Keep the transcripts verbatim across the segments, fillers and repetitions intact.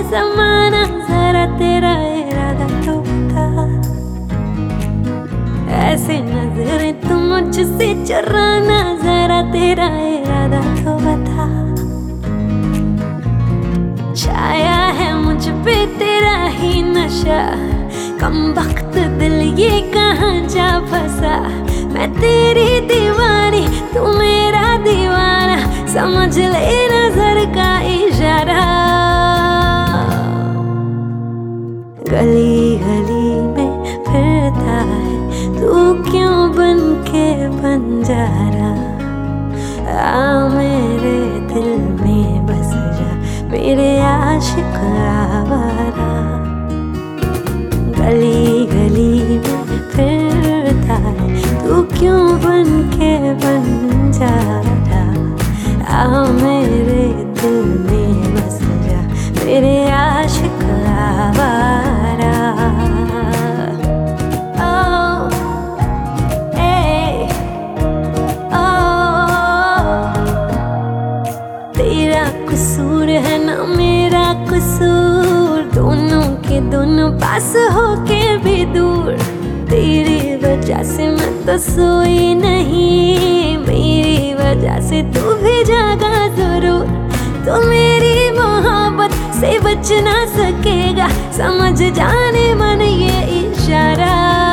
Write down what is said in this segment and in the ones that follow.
जमाना जरा तेरा इरादा तो बता, ऐसे नजरें तुम मुझसे चुराना जरा तेरा इरादा तो बता। छाया है मुझ पे तेरा ही नशा, कम वक्त दिल ये कहाँ जा फंसा। मैं तेरी दीवानी तू मेरा दीवाना, समझ ले नजर का इशारा। गली गली में फिरता है तू क्यों बन के बंजारा, आ मेरे दिल में बस जा मेरे आशिक आवारा। गली गली में फिरता है तू क्यों बन के बंजारा, आ मेरे दिल में बस जा मेरे आशिक आवारा। तेरा कसूर है ना मेरा कसूर, दोनों के दोनों पास होके भी दूर। तेरी वजह से मैं तो सोई नहीं, मेरी वजह से तू भी जागा जरूर। तो मेरी मोहब्बत से बच ना सकेगा, समझ जाने मन ये इशारा।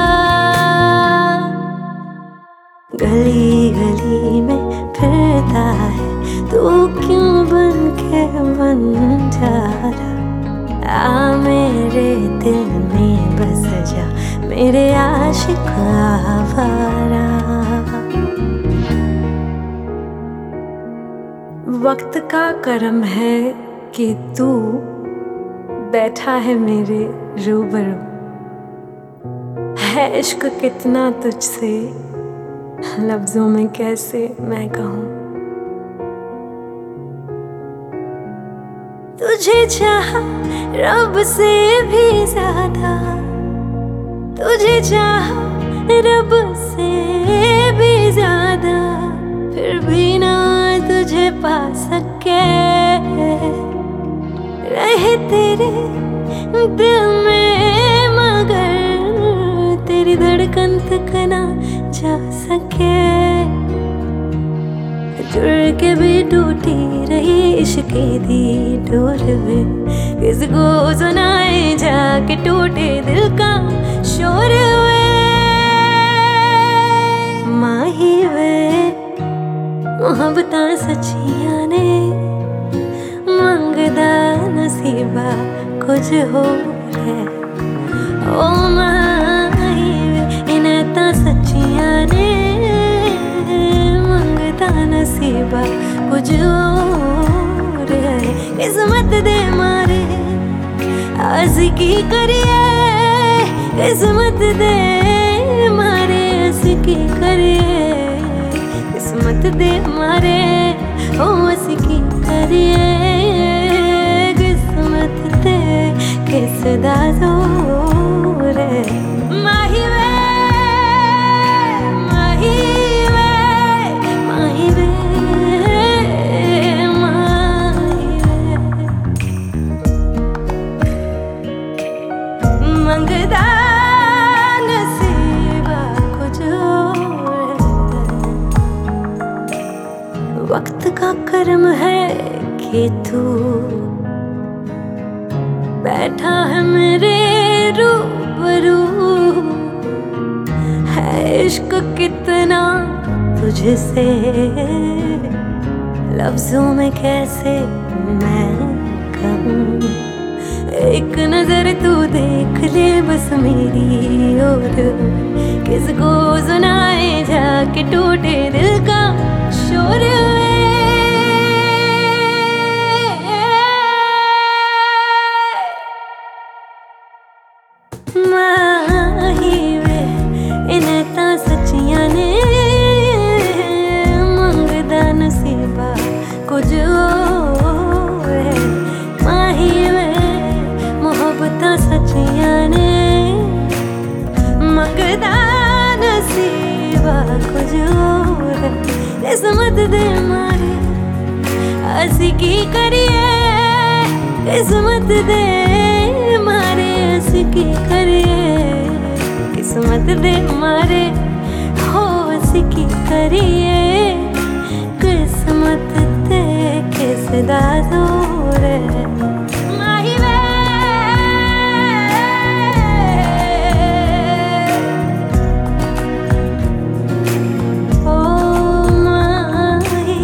गली गली में फिरता है तू क्यों बन के बंजारा, आ मेरे दिल में बस जा मेरे आशिक आवारा। वक्त का करम है कि तू बैठा है मेरे रूबरू, है इश्क कितना तुझसे लफ्जों में कैसे मैं कहूँ। तुझे चाहा रब से भी ज्यादा, तुझे चाहा रब से भी ज्यादा, फिर भी ना तुझे पा सके। रहे तेरे दिल में मगर तेरी धड़कन तक ना जा सके। जुड़ के भी टूटी रही इश्क दी डोर में, किसको सुनाए जाके टूटे दिल का शोर वे। माही वे मोहब्बतां सच्चियां ने, मंगदा नसीबा कुछ हो है। ओ माही वे इन्हें तां सच्चियां ने, मंगदा नसीबा कुछ और है। किस्मत दे मारे आशिकी करिए, किस्मत दे मारे आशिकी करिए, किस्मत दे मारे ओ आशिकी करिए। किस्मत दे किसदा जोर है। माही वे माही वे माही वे माही वे, मंगदा नसीबा कुछ और है। वक्त का करम है कि तू बैठा है मेरे रूबरू, है इश्क कितना तुझसे लफ्जों में कैसे मैं कहूँ। एक नजर तू देख ले बस मेरी ओर, किसको सुनाए जाके टूटे दिल का शोर। माही वे इन्हें तां सच्चियां ने, मंगदा नसीबा कुछ और है। माही वे मोहब्बतां सच्चियां ने, मंगदा नसीबा कुछ और है। किस्मत दे मारे आशिकी करिए, किस्मत दे मारे उसकी करिए, किस्मत दे मारे हो उसकी करिए, किस्मत दे के सदा दूर है। माही वे ओ माही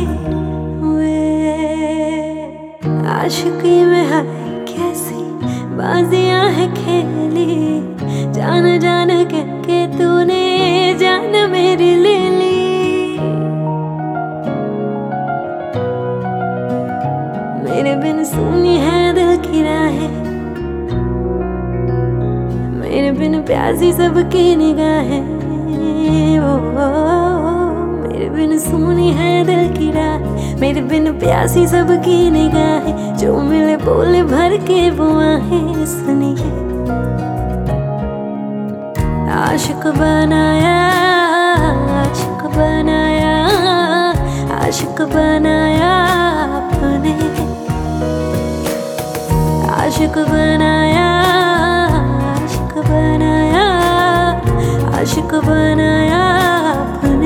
वे, आशिकी में है कैसी बाजियां है खेली, जान जान के, के तूने जान मेरी ले ली। मेरे बिन सुनी है दिल की राहें, मेरे बिन प्यासी सबकी निगाहें, ओ, ओ, ओ, मेरे बिन सुनी है दिल की राहें, मेरे बिन प्यासी सबकी निगाहें, जो मिले बोले भर के वो आहें सुनिए। आशिक बनाया, आशिक बनाया, आशिक बनाया आपने, आशिक बनाया, आशिक बनाया, आशिक बनाया आपने।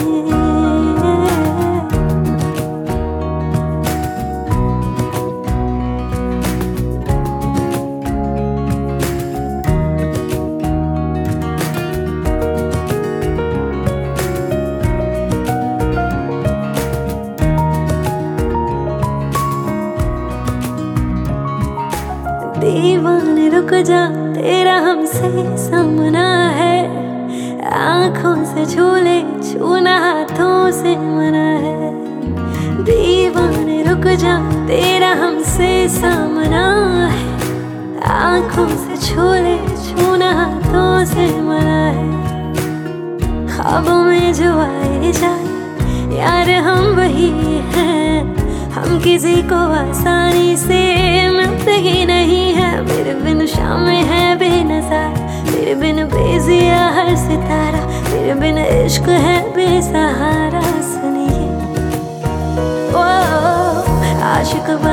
दीवाने रुक जा, तेरा हमसे सामना है, आँखों से छू ले, छूना हाथों से मना है। दीवाने रुक जा, तेरा हमसे सामना है, आँखों से छू ले, छूना हाथों से मना है। ख्वाबों में जो आए जाए यार हम वही हैं, हम किसी को आसानी से मिलते ही नहीं है। मेरे बिन शाम है बेनज़ार, मेरे बिन बेजिया हर सितारा, मेरे बिन इश्क है बेसहारा। सुनिए ओ आशिक